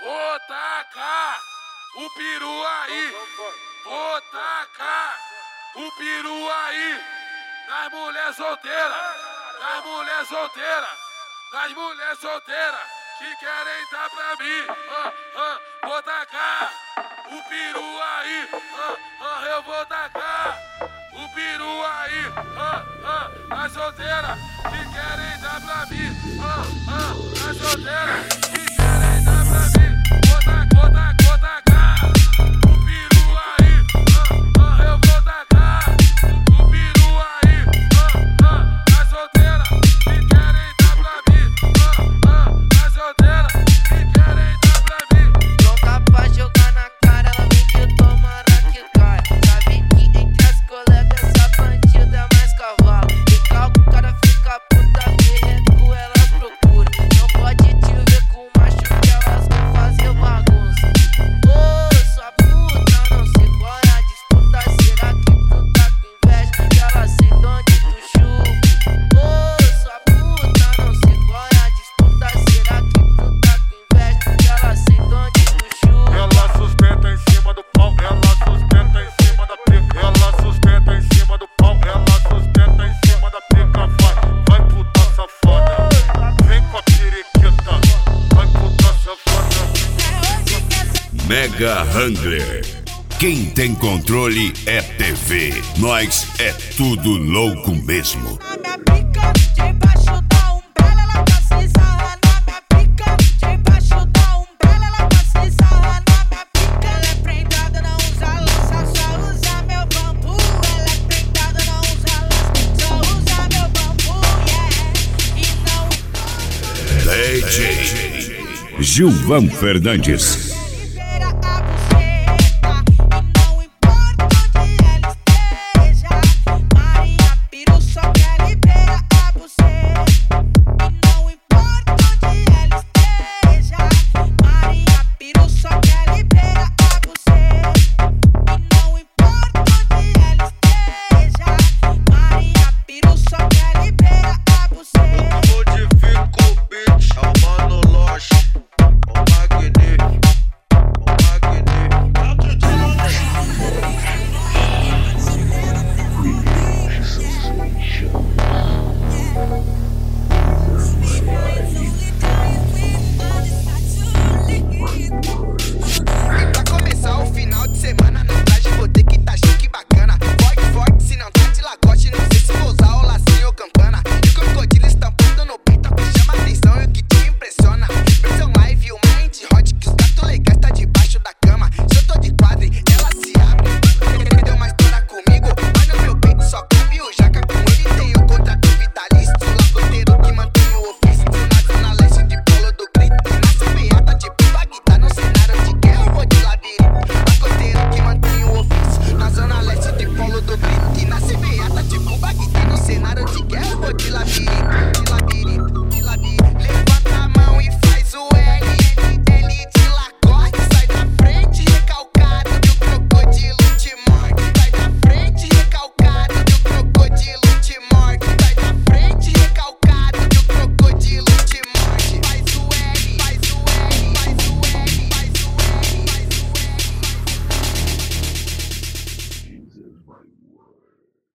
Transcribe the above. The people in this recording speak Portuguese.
Vou tacar o peru aí. Vou tacar o peru aí. Nas mulheres solteiras. Nas mulheres solteiras. Nas mulheres solteiras que querem dar pra mim. Vou tacar o peru aí. Eu vou tacar o peru aí. Nas solteiras que querem dar pra mim. Nas solteiras que querem dar pra mim. Vou tacar o peru aí. Eu vou tacar o peru aí. Nas solteiras que querem dar pra mim. Nas solteiras que querem dar pra mim. Pronta pra jogar na cara, ela vem que tomara que cai. Sabe que entre as colegas essa bandida é mais cavalo. Recalca, o cara fica puta, que recu elas procuram. Não pode te ver com macho que elas vão fazer bagunça. Ô, sua puta, não sei qual é a disputa. Será que tu tá com inveja que ela senta onde tu chupa? Ô, sua puta, não sei qual é a disputa. Será que tu tá com inveja que ela senta onde tu chupa? Ela sustenta em cima do pau, ela sustenta em cima da pica. Ela sustenta em cima do pau, ela sustenta em cima da pica. Vai puta safada, vem com a periquita. Vai puta safada. Mega Hungler. Quem tem controle é TV. Nós é tudo louco mesmo. Na minha pica, debaixo da umbrella, ela tá se sarrando. Na minha pica, debaixo da umbrella, ela tá se sarrando. Na minha pica, ela é prendada, não usa lança, só usa meu bambu. Ela é prendada, não usa lança, só usa meu bambu, yeah. E não DJ Gilvan Fernandes.